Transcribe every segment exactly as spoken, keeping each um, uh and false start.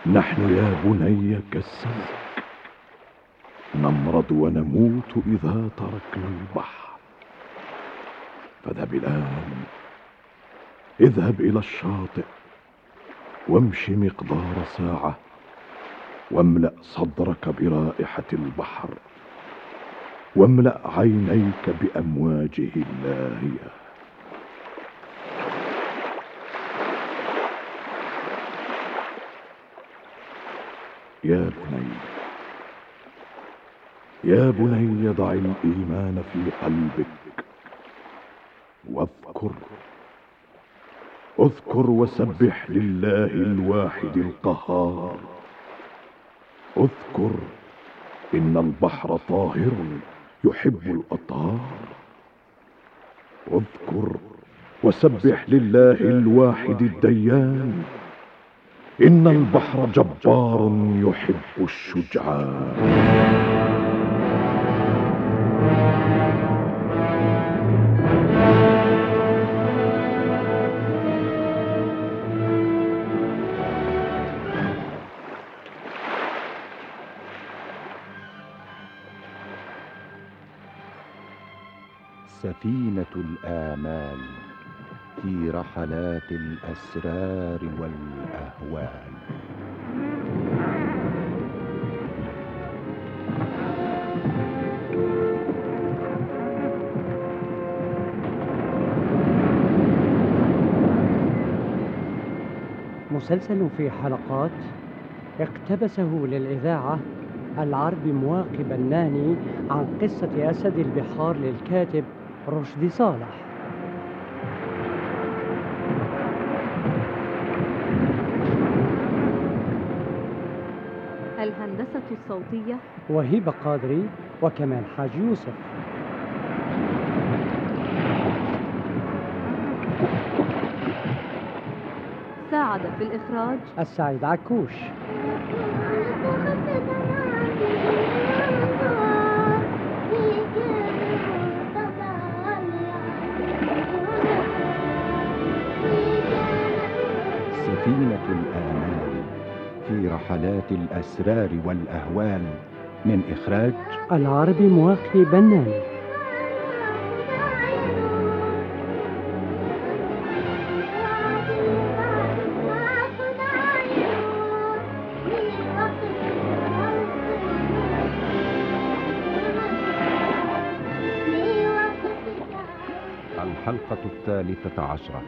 نحن يا بني كالسمك، نمرض ونموت إذا تركنا البحر. فاذهب الآن، اذهب إلى الشاطئ وامش مقدار ساعة، واملأ صدرك برائحة البحر، واملأ عينيك بأمواجه اللاهية. يا بني يا بني ضع الإيمان في قلبك، واذكر اذكر وسبح لله الواحد القهار. اذكر إن البحر طاهر يحب الأطهار. اذكر وسبح لله الواحد الديان، إن البحر جبار يحب الشجعان. سفينة الآمال في رحلات الأسرار والأهوال. مسلسل في حلقات اقتبسه للإذاعة العربي مواقي بناني عن قصة أسد البحار للكاتب رشدي صالح. الهندسة الصوتية وهبة قادري وكمال حاج يوسف. ساعد في الإخراج السعيد عكوش. سفينة الآمال في رحلات الأسرار والأهوال، من إخراج العربي مواقي بناني. الحلقة الثالثة عشرة.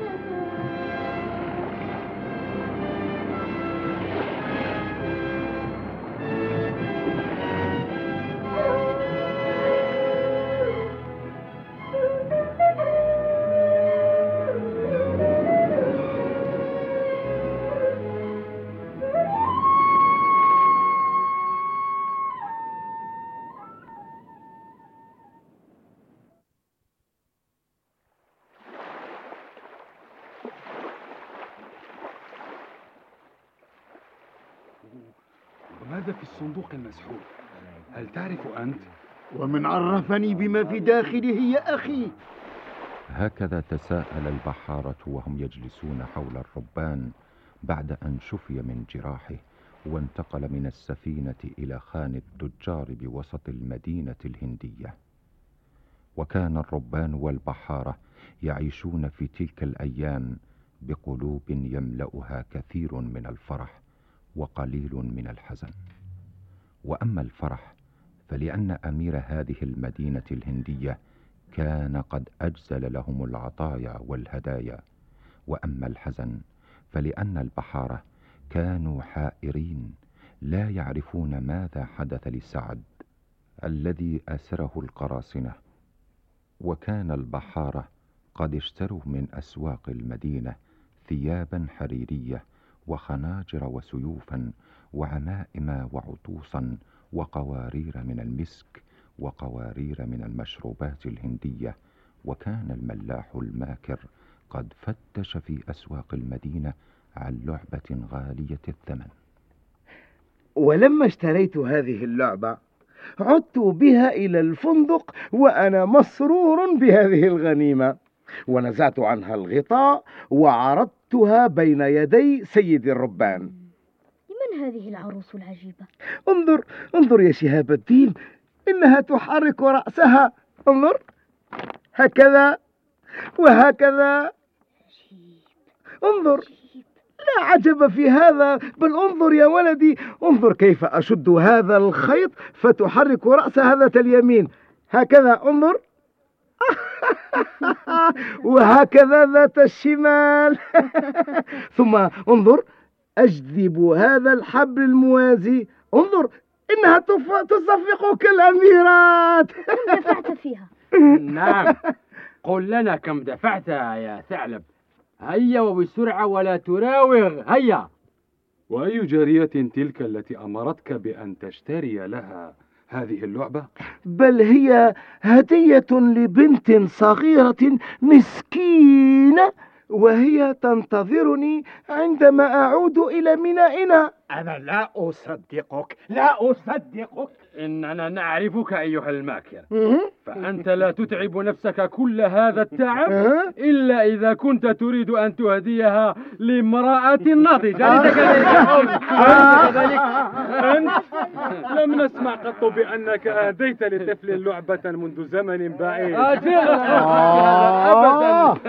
وماذا في الصندوق المسحور؟ هل تعرف أنت؟ ومن عرفني بما في داخله يا أخي؟ هكذا تساءل البحارة وهم يجلسون حول الربان بعد أن شفي من جراحه، وانتقل من السفينة إلى خان التجار بوسط المدينة الهندية. وكان الربان والبحارة يعيشون في تلك الأيام بقلوب يملأها كثير من الفرح وقليل من الحزن. وأما الفرح فلأن أمير هذه المدينة الهندية كان قد أجزل لهم العطايا والهدايا. وأما الحزن فلأن البحارة كانوا حائرين لا يعرفون ماذا حدث لسعد الذي أسره القراصنة. وكان البحارة قد اشتروا من أسواق المدينة ثيابا حريرية وخناجر وسيوفا وعمائم وعطوسا وقوارير من المسك وقوارير من المشروبات الهندية. وكان الملاح الماكر قد فتش في أسواق المدينة عن لعبة غالية الثمن. ولما اشتريت هذه اللعبة عدت بها إلى الفندق وأنا مسرور بهذه الغنيمة، ونزعت عنها الغطاء وعرضتها بين يدي سيد الربان. من هذه العروس العجيبة؟ انظر انظر يا شهاب الدين، إنها تحرك رأسها. انظر، هكذا وهكذا. انظر، لا عجب في هذا، بل انظر يا ولدي، انظر كيف أشد هذا الخيط فتحرك رأسها ذات اليمين، هكذا انظر. وهكذا ذات الشمال. ثم انظر، أجذب هذا الحبل الموازي، انظر إنها تصفق كالأميرات. كم دفعت فيها؟ نعم، قل لنا كم دفعتها يا ثعلب. هيا وبسرعة ولا تراوغ، هيا. وأي جارية تلك التي أمرتك بأن تشتري لها هذه اللعبة؟ بل هي هدية لبنت صغيرة مسكينة، وهي تنتظرني عندما أعود إلى مينائنا. أنا لا أصدقك، لا أصدقك. إننا نعرفك أيها الماكر، فأنت لا تتعب نفسك كل هذا التعب إلا إذا كنت تريد أن تهديها لامرأة ناضجة. أليس كذلك؟ أليس كذلك؟ أنت لم نسمع قط بأنك أهديت لطفل لعبة منذ زمن بعيد. أبدا.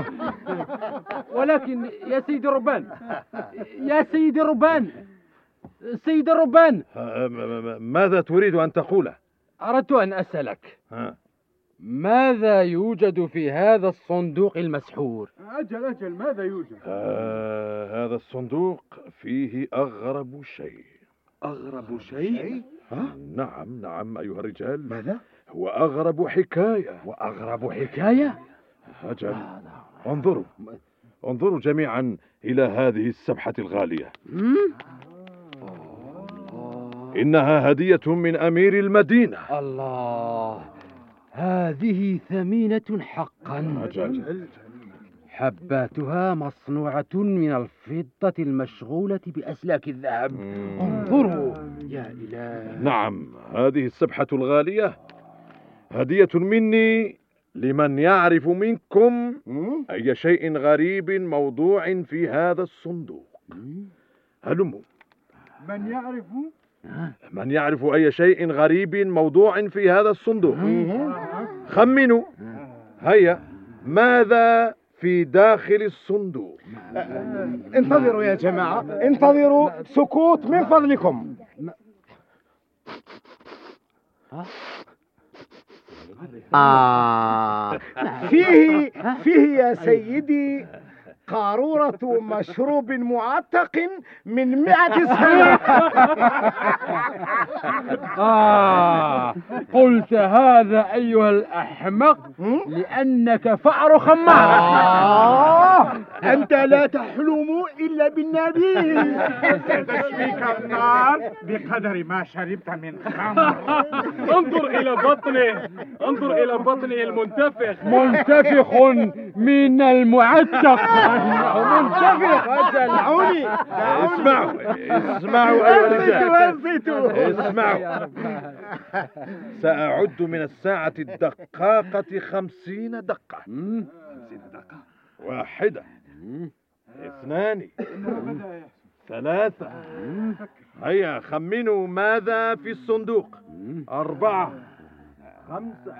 ولكن يا سيدي الربان، يا سيدي الربان، سيد الربان، ماذا تريد أن تقوله؟ أردت أن أسألك ماذا يوجد في هذا الصندوق المسحور؟ أجل أجل، ماذا يوجد؟ آه هذا الصندوق فيه أغرب شيء. أغرب شيء؟ ها؟ نعم نعم أيها الرجال. ماذا؟ هو أغرب حكاية. وأغرب حكاية؟ أجل، انظروا انظروا جميعا إلى هذه السبحة الغالية. إنها هدية من أمير المدينة. الله، هذه ثمينة حقا. أجل. حباتها مصنوعة من الفضة المشغولة بأسلاك الذهب. انظروا يا إله. نعم، هذه السبحة الغالية هدية مني لمن يعرف منكم أي شيء غريب موضوع في هذا الصندوق. هلموا. من يعرف؟ من يعرف أي شيء غريب موضوع في هذا الصندوق؟ خمنوا. هيا، ماذا في داخل الصندوق؟ انتظروا يا جماعة، انتظروا، سكوت من فضلكم. آه فيه فيه يا سيدي قارورة مشروب معتق من مئة سنة. آه قلت هذا أيها الأحمق لأنك فأر خمار. آه أنت لا تحلم إلا بالنبي. تشفيك النار بقدر ما شربت من خمر. انظر إلى بطنه، انظر إلى بطنه المنتفخ. منتفخ من المعتق. منتفخ. دعوني اسمعوا اسمعوا أيها الرجال، اسمعوا. سأعد من الساعة الدقاقة خمسين دقة. واحدة، اثنان، ثلاثة. هيا خمنوا ماذا في الصندوق. أربعة، خمسة.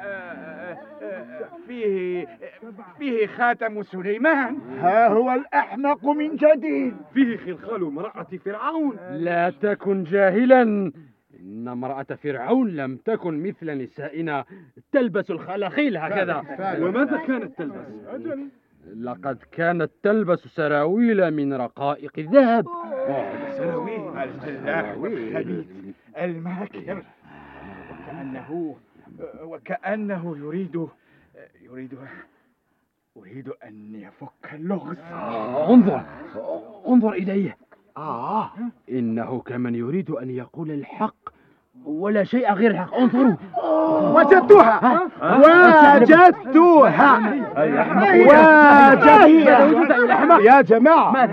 فيه فيه خاتم سليمان. ها هو الأحمق من جديد. فيه خلخال امرأة فرعون. لا تكن جاهلا، إن امرأة فرعون لم تكن مثل نسائنا تلبس الخلاخيل هكذا. وماذا كانت تلبس؟ لقد كانت تلبس سراويل من رقائق الذهب. سراويل الخبيث الماكر، وكأنه وكأنه يريد يريد أريد أن يفك اللغز. انظر انظر إليه. آه إنه كمن يريد أن يقول الحق ولا شيء غير الحق. انظروا. وجدتها وجدتها وجدتها يا جماعة،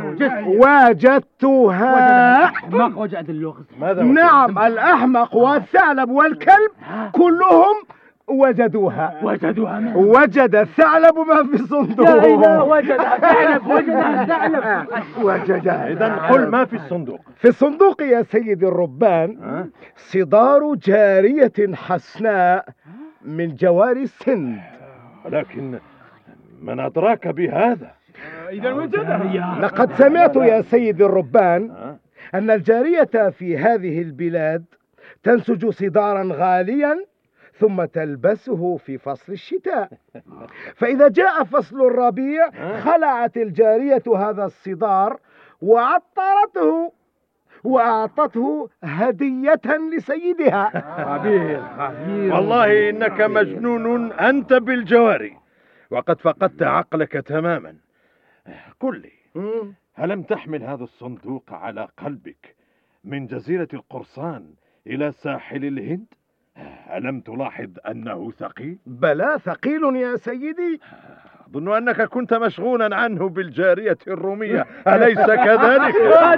وجدتها. أحمق وجد اللغز. نعم، الأحمق والثعلب والكلب كلهم وجدوها. وجدوها من؟ وجد الثعلب ما في الصندوق. لا إله، وجدها ثعلب، وجدها ثعلب. وجدها. إذن قل ما في الصندوق. في الصندوق يا سيدي الربان صدار جارية حسناء من جواري السند. لكن من أدراك بهذا؟ إذا وجدها. لقد سمعت يا سيدي الربان أن الجارية في هذه البلاد تنسج صدارا غاليا ثم تلبسه في فصل الشتاء، فإذا جاء فصل الربيع خلعت الجارية هذا الصدار وعطرته وأعطته هدية لسيدها. خبير خبير. والله إنك مجنون أنت بالجواري، وقد فقدت عقلك تماما. قل لي، ألم تحمل هذا الصندوق على قلبك من جزيرة القرصان إلى ساحل الهند؟ ألم تلاحظ أنه ثقيل؟ بلى ثقيل يا سيدي. أظن أنك كنت مشغولا عنه بالجارية الرومية، أليس كذلك؟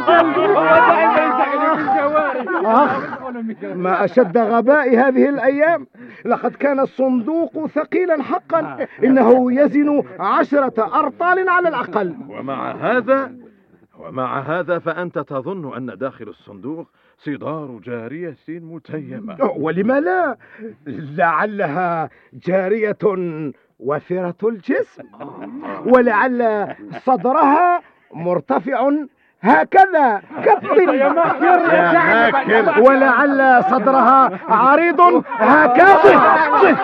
أخ، ما أشد غباء هذه الأيام. لقد كان الصندوق ثقيلا حقا، إنه يزن عشرة أرطال على الأقل. ومع هذا ومع هذا فأنت تظن أن داخل الصندوق صدار جارية متيمة. ولم لا؟ لعلها جارية وفرة الجسم، ولعل صدرها مرتفع هكذا كالطل، ولعل صدرها عريض هكذا.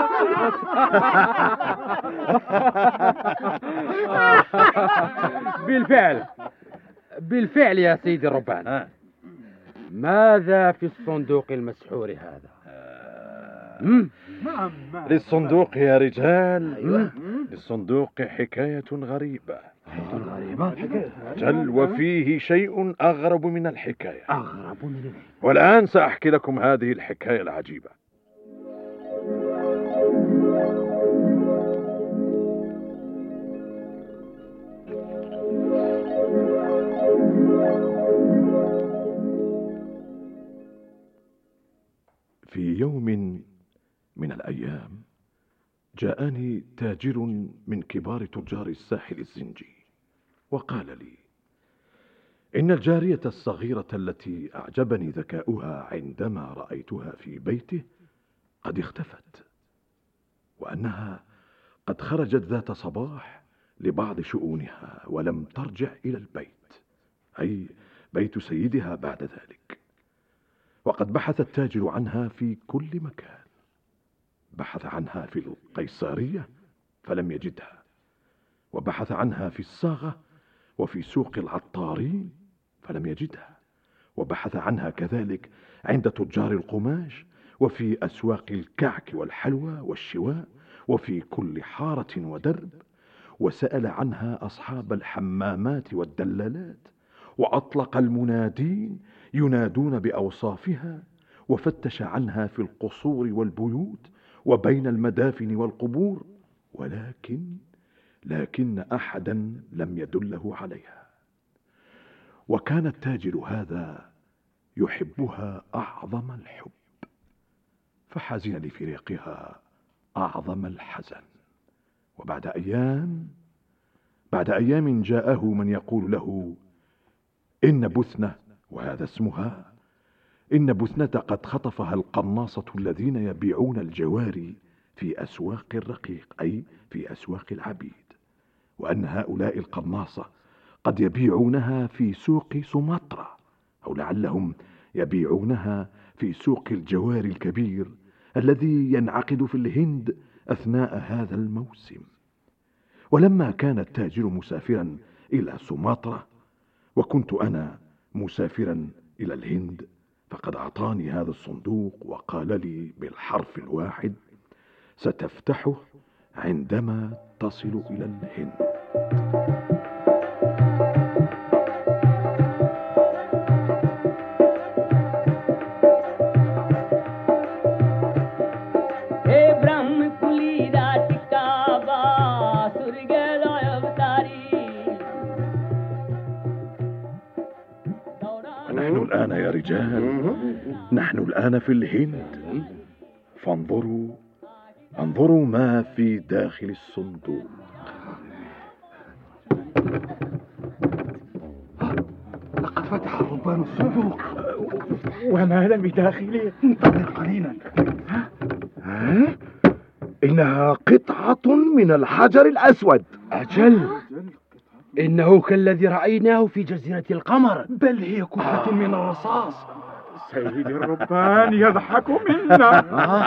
بالفعل بالفعل يا سيدي الربان. ماذا في الصندوق المسحور هذا؟ للصندوق يا رجال، للصندوق حكاية غريبة. غريبة؟ جل وفيه شيء أغرب من الحكاية. أغرب من الحكاية. والآن سأحكي لكم هذه الحكاية العجيبة. في يوم من الأيام جاءني تاجر من كبار تجار الساحل الزنجي وقال لي إن الجارية الصغيرة التي أعجبني ذكاؤها عندما رأيتها في بيته قد اختفت، وأنها قد خرجت ذات صباح لبعض شؤونها ولم ترجع إلى البيت، أي بيت سيدها بعد ذلك. وقد بحث التاجر عنها في كل مكان، بحث عنها في القيصرية فلم يجدها، وبحث عنها في الصاغة وفي سوق العطارين فلم يجدها، وبحث عنها كذلك عند تجار القماش وفي أسواق الكعك والحلوى والشواء وفي كل حارة ودرب، وسأل عنها أصحاب الحمامات والدلالات، وأطلق المنادين ينادون بأوصافها، وفتش عنها في القصور والبيوت وبين المدافن والقبور، ولكن لكن أحدا لم يدله عليها. وكان التاجر هذا يحبها أعظم الحب، فحزن لفراقها أعظم الحزن. وبعد أيام بعد أيام جاءه من يقول له إن بثنة، وهذا اسمها، إن بثنة قد خطفها القناصة الذين يبيعون الجواري في أسواق الرقيق، أي في أسواق العبيد، وأن هؤلاء القناصة قد يبيعونها في سوق سومطرة، أو لعلهم يبيعونها في سوق الجواري الكبير الذي ينعقد في الهند أثناء هذا الموسم. ولما كان التاجر مسافرا إلى سومطرة وكنت أنا مسافرا إلى الهند، فقد أعطاني هذا الصندوق وقال لي بالحرف الواحد: ستفتحه عندما تصل إلى الهند. نحن الآن يا رجال، نحن الآن في الهند، فانظروا انظروا ما في داخل الصندوق. لقد فتح الربان الصندوق. وما بداخله؟ انتظر قليلا. ها؟ إنها قطعة من الحجر الأسود. أجل، إنه كالذي رأيناه في جزيرة القمر، بل هي كتلة من الرصاص. سيدي الربان يضحك منا.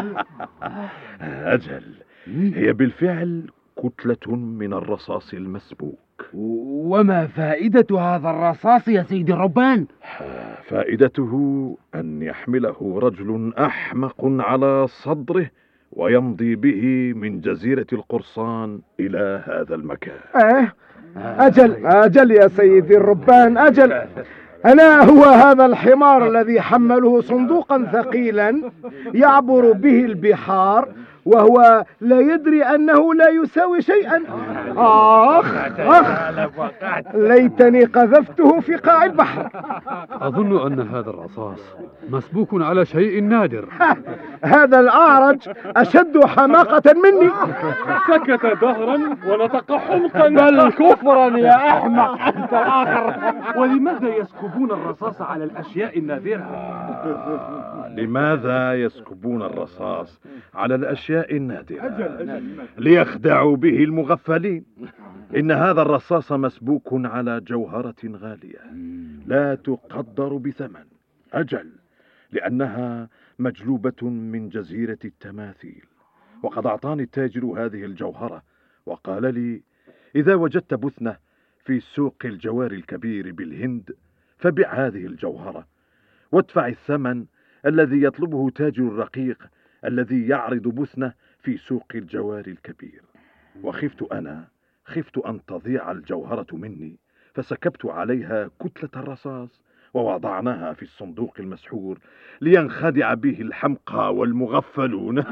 أجل، هي بالفعل كتلة من الرصاص المسبوك. وما فائدة هذا الرصاص يا سيدي الربان؟ فائدته أن يحمله رجل أحمق على صدره ويمضي به من جزيرة القرصان إلى هذا المكان. أه أجل أجل يا سيدي الربان، أجل. أنا هو هذا الحمار الذي حمله صندوقا ثقيلا يعبر به البحار وهو لا يدري أنه لا يساوي شيئا. آخ آخ، ليتني قذفته في قاع البحر. أظن أن هذا الرصاص مسبوك على شيء نادر. هذا الأعرج أشد حماقة مني. سكت دهرا ونطق حمقا. بل كفرا يا أحمق أنت الآخر. ولماذا يسكبون الرصاص على الأشياء النادرة؟ لماذا يسكبون الرصاص على الأشياء النادرة؟ ليخدعوا به المغفلين. إن هذا الرصاص مسبوك على جوهرة غالية لا تقدر بثمن. أجل، لأنها مجلوبة من جزيرة التماثيل. وقد أعطاني التاجر هذه الجوهرة وقال لي: إذا وجدت بثنة في سوق الجوار الكبير بالهند فبع هذه الجوهرة وادفع الثمن الذي يطلبه تاجر الرقيق الذي يعرض بثنة في سوق الجوار الكبير. وخفت أنا خفت أن تضيع الجوهرة مني، فسكبت عليها كتلة الرصاص ووضعناها في الصندوق المسحور لينخدع به الحمقى والمغفلون.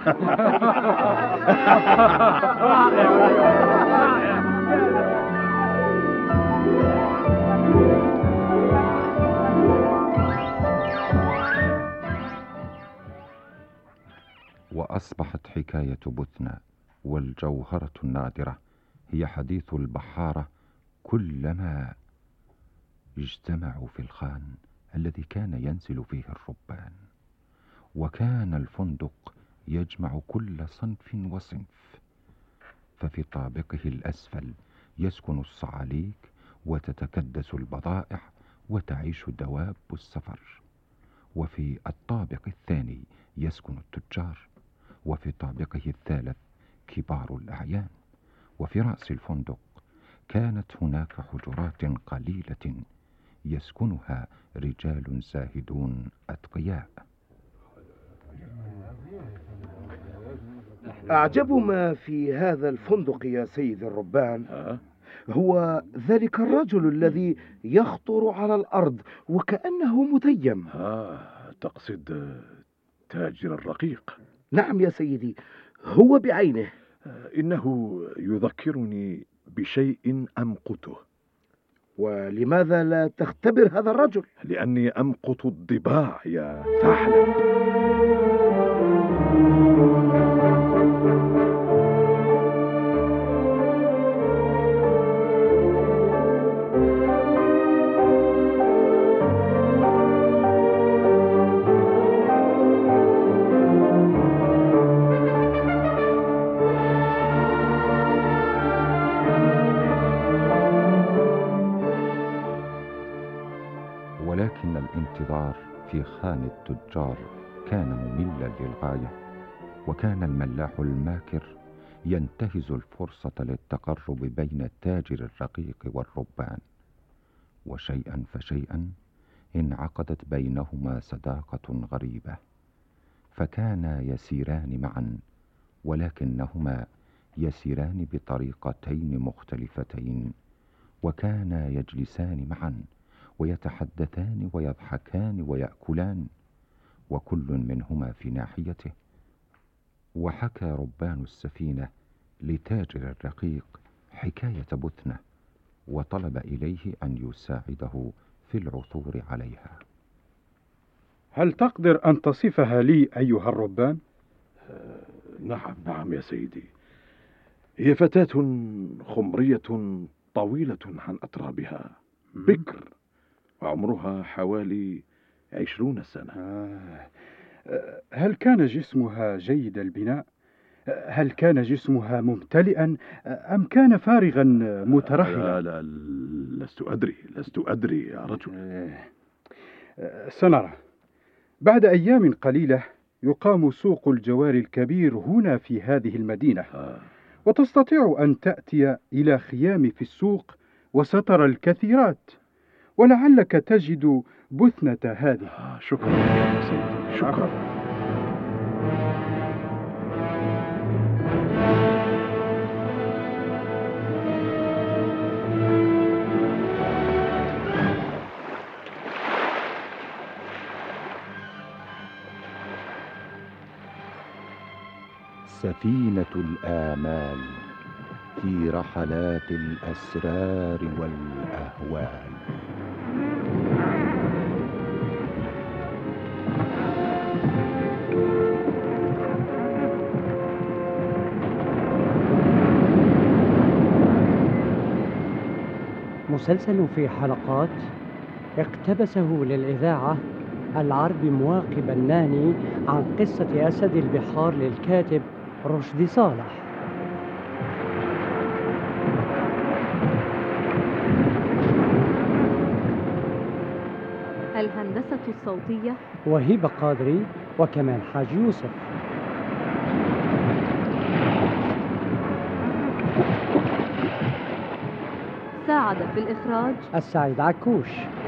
وأصبحت حكاية بثنة والجوهرة النادرة هي حديث البحارة كلما اجتمعوا في الخان الذي كان ينزل فيه الربان. وكان الفندق يجمع كل صنف وصنف، ففي طابقه الأسفل يسكن الصعاليك وتتكدس البضائع وتعيش دواب السفر، وفي الطابق الثاني يسكن التجار، وفي طابقه الثالث كبار الأعيان. وفي رأس الفندق كانت هناك حجرات قليلة يسكنها رجال زاهدون أتقياء. أعجب ما في هذا الفندق يا سيد الربان هو ذلك الرجل الذي يخطر على الأرض وكأنه متيم. آه، تقصد تاجر الرقيق؟ نعم يا سيدي، هو بعينه. إنه يذكرني بشيء أمقته. ولماذا لا تختبر هذا الرجل؟ لأني أمقت الضباع يا ثعلب. ولكن الانتظار في خان التجار كان مملا للغاية، وكان الملاح الماكر ينتهز الفرصة للتقرب بين التاجر الرقيق والربان. وشيئا فشيئا انعقدت بينهما صداقة غريبة، فكانا يسيران معا، ولكنهما يسيران بطريقتين مختلفتين. وكانا يجلسان معا ويتحدثان ويضحكان ويأكلان، وكل منهما في ناحيته. وحكى ربان السفينة لتاجر الرقيق حكاية بثنة، وطلب إليه أن يساعده في العثور عليها. هل تقدر أن تصفها لي أيها الربان؟ نعم نعم يا سيدي، هي فتاة خمرية طويلة عن أترابها، بكر، وعمرها حوالي عشرون سنة. آه. هل كان جسمها جيد البناء؟ هل كان جسمها ممتلئا أم كان فارغا مترهلا؟ لا لا لست أدري لست أدري يا رجل. سنرى. بعد أيام قليلة يقام سوق الجوار الكبير هنا في هذه المدينة، وتستطيع أن تأتي إلى خيام في السوق وسترى الكثيرات، ولعلك تجد بثنة هذه. آه شكرا يا سيدي، شكرا. سفينة الآمال في رحلات الأسرار والأهوال. مسلسل في حلقات اقتبسه للإذاعة العربي مواقي بناني عن قصة أسد البحار للكاتب رشدي صالح. الهندسة الصوتية وهيبة قادري وكمال حاج يوسف. ساعد في الإخراج السعيد عكوش.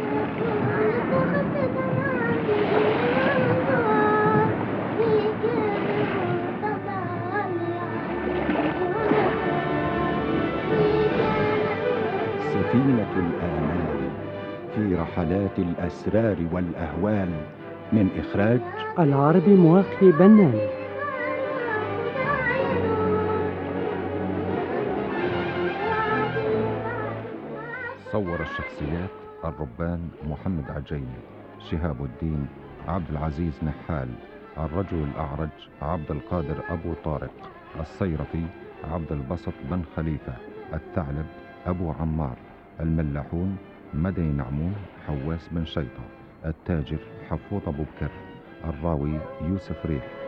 سفينة الآمال في رحلات الأسرار والأهوال، من إخراج العربي مواقي بناني. صور الشخصيات: الربان محمد عجيمي، شهاب الدين عبد العزيز نحال، الرجل الأعرج عبد القادر أبو طارق، الصيرفي عبد البسط بن خليفة، الثعلب أبو عمار، الملاحون مدني نعمون حواس بن شيطة، التاجر حفوظ أبو بكر، الراوي يوسف ريح،